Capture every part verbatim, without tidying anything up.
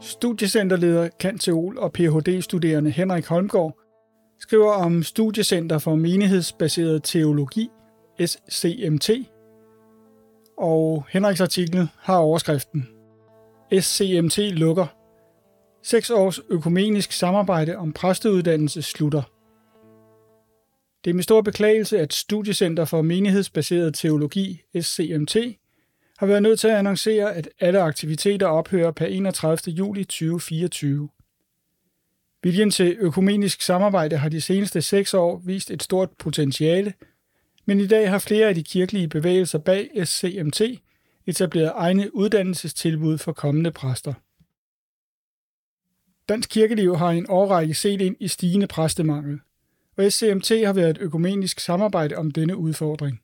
Studiecenterleder, cand.theol og P H D-studerende Henrik Holmgaard skriver om Studiecenter for Menighedsbaseret Teologi, S C M T, og Henriks artikel har overskriften S C M T lukker. Seks års økumenisk samarbejde om præsteuddannelse slutter. Det er med stor beklagelse, at Studiecenter for Menighedsbaseret Teologi, S C M T, har været nødt til at annoncere, at alle aktiviteter ophører per enogtredivte juli to tusind og fireogtyve. Viljen til økumenisk samarbejde har de seneste seks år vist et stort potentiale, men i dag har flere af de kirkelige bevægelser bag S C M T etableret egne uddannelsestilbud for kommende præster. Dansk kirkeliv har i en årrække set ind i stigende præstemangel, og S C M T har været et økumenisk samarbejde om denne udfordring.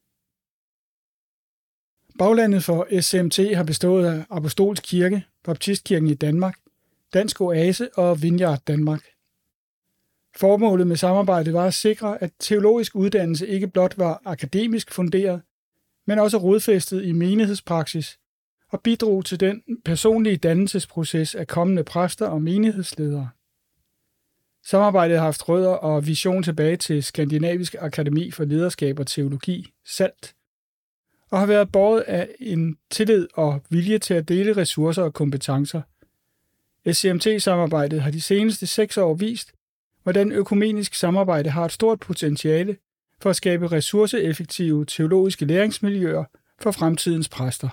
Baglandet for S C M T har bestået af Apostolsk Kirke, Baptistkirken i Danmark, Dansk Oase og Vineyard Danmark. Formålet med samarbejdet var at sikre, at teologisk uddannelse ikke blot var akademisk funderet, men også rodfæstet i menighedspraksis og bidrog til den personlige dannelsesproces af kommende præster og menighedsledere. Samarbejdet har haft rødder og vision tilbage til Skandinavisk Akademi for Lederskab og Teologi, SALT, og har været båret af en tillid og vilje til at dele ressourcer og kompetencer. S C M T-samarbejdet har de seneste seks år vist, hvordan økumenisk samarbejde har et stort potentiale for at skabe ressourceeffektive teologiske læringsmiljøer for fremtidens præster.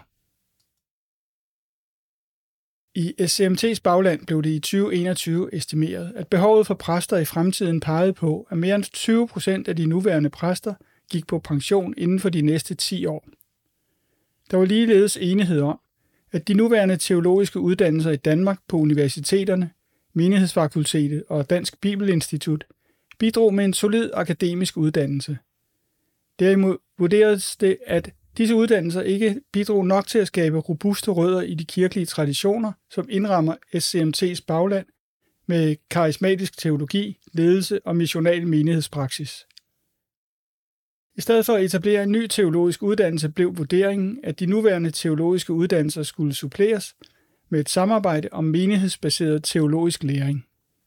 I S C M T's bagland blev det i tyve enogtyve estimeret, at behovet for præster i fremtiden pegede på, at mere end tyve procent af de nuværende præster gik på pension inden for de næste ti år. Der var ligeledes enighed om, at de nuværende teologiske uddannelser i Danmark på universiteterne, Menighedsfakultetet og Dansk Bibelinstitut bidrog med en solid akademisk uddannelse. Derimod vurderes det, at disse uddannelser ikke bidrog nok til at skabe robuste rødder i de kirkelige traditioner, som indrammer S C M T's bagland med karismatisk teologi, ledelse og missional menighedspraksis. I stedet for at etablere en ny teologisk uddannelse blev vurderingen, at de nuværende teologiske uddannelser skulle suppleres med et samarbejde om menighedsbaseret teologisk læring.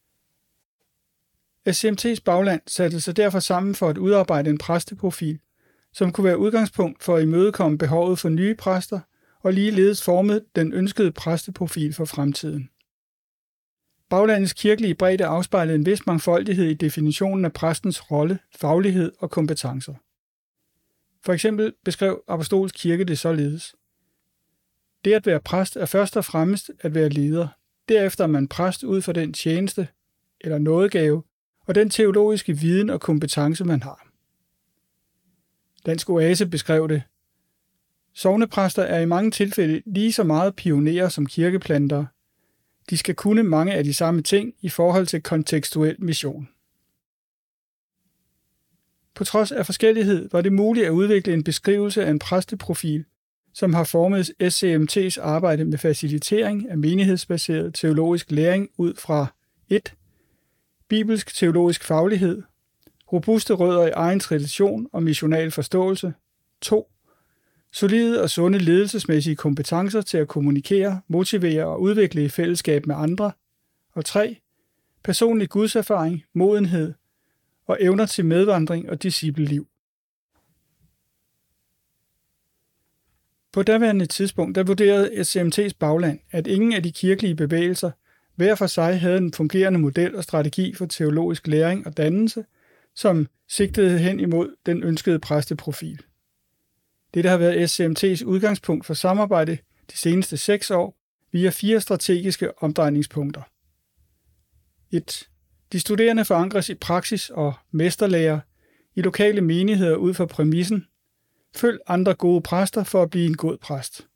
S C M T's bagland satte sig derfor sammen for at udarbejde en præsteprofil, som kunne være udgangspunkt for at imødekomme behovet for nye præster og ligeledes forme den ønskede præsteprofil for fremtiden. Baglandets kirkelige bredde afspejlede en vis mangfoldighed i definitionen af præstens rolle, faglighed og kompetencer. For eksempel beskrev Apostolsk Kirke det således. Det at være præst er først og fremmest at være leder. Derefter er man præst ud fra den tjeneste eller nådegave og den teologiske viden og kompetence, man har. Dansk Oase beskrev det. Sognepræster er i mange tilfælde lige så meget pionerer som kirkeplantere. De skal kunne mange af de samme ting i forhold til kontekstuel mission. På trods af forskellighed var det muligt at udvikle en beskrivelse af en præsteprofil, som har formet S C M T's arbejde med facilitering af menighedsbaseret teologisk læring ud fra et Bibelsk teologisk faglighed, robuste rødder i egen tradition og missional forståelse, to solide og sunde ledelsesmæssige kompetencer til at kommunikere, motivere og udvikle i fællesskab med andre, og tre personlig gudserfaring, modenhed og evner til medvandring og discipleliv. På daværende tidspunkt der vurderede S C M T's bagland, at ingen af de kirkelige bevægelser hver for sig havde en fungerende model og strategi for teologisk læring og dannelse, som sigtede hen imod den ønskede præsteprofil. Dette har været S C M T's udgangspunkt for samarbejde de seneste seks år via fire strategiske omdrejningspunkter. et De studerende forankres i praksis og mesterlærer i lokale menigheder ud fra præmissen følg andre gode præster for at blive en god præst.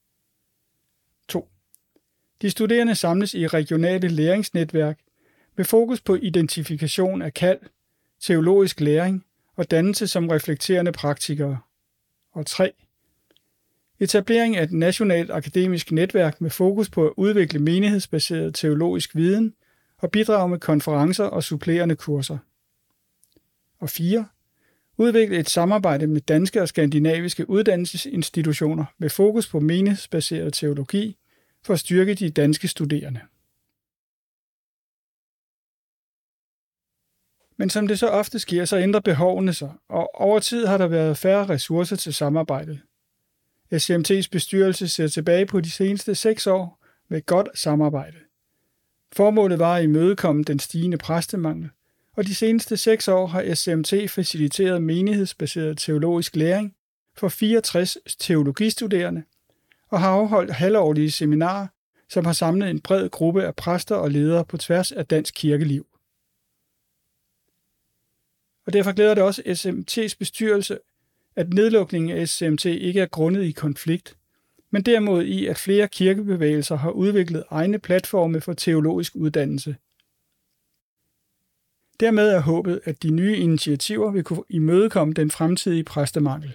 to De studerende samles i regionale læringsnetværk med fokus på identifikation af kald, teologisk læring og dannelse som reflekterende praktikere. Og tre Etablering af et nationalt akademisk netværk med fokus på at udvikle menighedsbaseret teologisk viden og bidrage med konferencer og supplerende kurser. Og fire Udvikle et samarbejde med danske og skandinaviske uddannelsesinstitutioner med fokus på menighedsbaseret teologi for at styrke de danske studerende. Men som det så ofte sker, så ændrer behovene sig, og over tid har der været færre ressourcer til samarbejdet. S C M T's bestyrelse ser tilbage på de seneste seks år med et godt samarbejde. Formålet var at imødekomme den stigende præstemangel, og de seneste seks år har S C M T faciliteret menighedsbaseret teologisk læring for fireogtres teologistuderende og har afholdt halvårlige seminarer, som har samlet en bred gruppe af præster og ledere på tværs af dansk kirkeliv. Og derfor glæder det også S C M T's bestyrelse, at nedlukningen af S C M T ikke er grundet i konflikt, men derimod i, at flere kirkebevægelser har udviklet egne platforme for teologisk uddannelse. Dermed er håbet, at de nye initiativer vil kunne imødekomme den fremtidige præstemangel.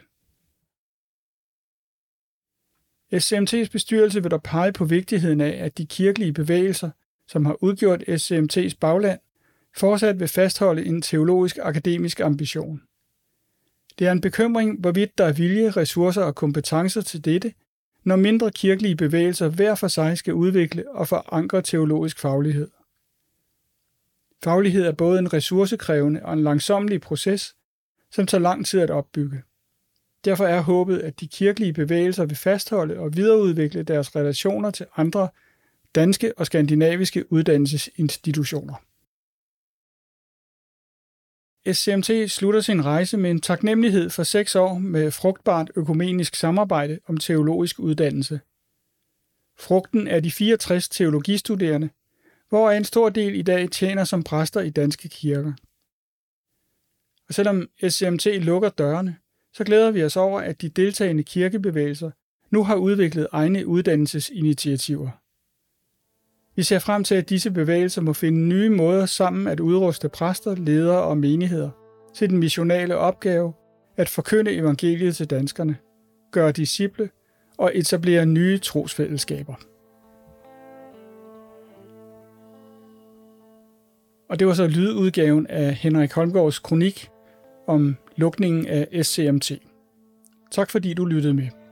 S C M T's bestyrelse vil dog pege på vigtigheden af, at de kirkelige bevægelser, som har udgjort S C M T's bagland, fortsat vil fastholde en teologisk akademisk ambition. Det er en bekymring, hvorvidt der er vilje, ressourcer og kompetencer til dette, når mindre kirkelige bevægelser hver for sig skal udvikle og forankre teologisk faglighed. Faglighed er både en ressourcekrævende og en langsomlig proces, som tager lang tid at opbygge. Derfor er håbet, at de kirkelige bevægelser vil fastholde og videreudvikle deres relationer til andre danske og skandinaviske uddannelsesinstitutioner. S C M T slutter sin rejse med en taknemmelighed for seks år med frugtbart økumenisk samarbejde om teologisk uddannelse. Frugten er de fireogtres teologistuderende, hvor en stor del i dag tjener som præster i danske kirker. Og selvom S C M T lukker dørene, så glæder vi os over, at de deltagende kirkebevægelser nu har udviklet egne uddannelsesinitiativer. Vi ser frem til, at disse bevægelser må finde nye måder sammen at udruste præster, ledere og menigheder til den missionale opgave at forkynde evangeliet til danskerne, gøre disciple og etablere nye trosfællesskaber. Og det var så lydudgaven af Henrik Holmgaards kronik om lukningen af S C M T. Tak fordi du lyttede med.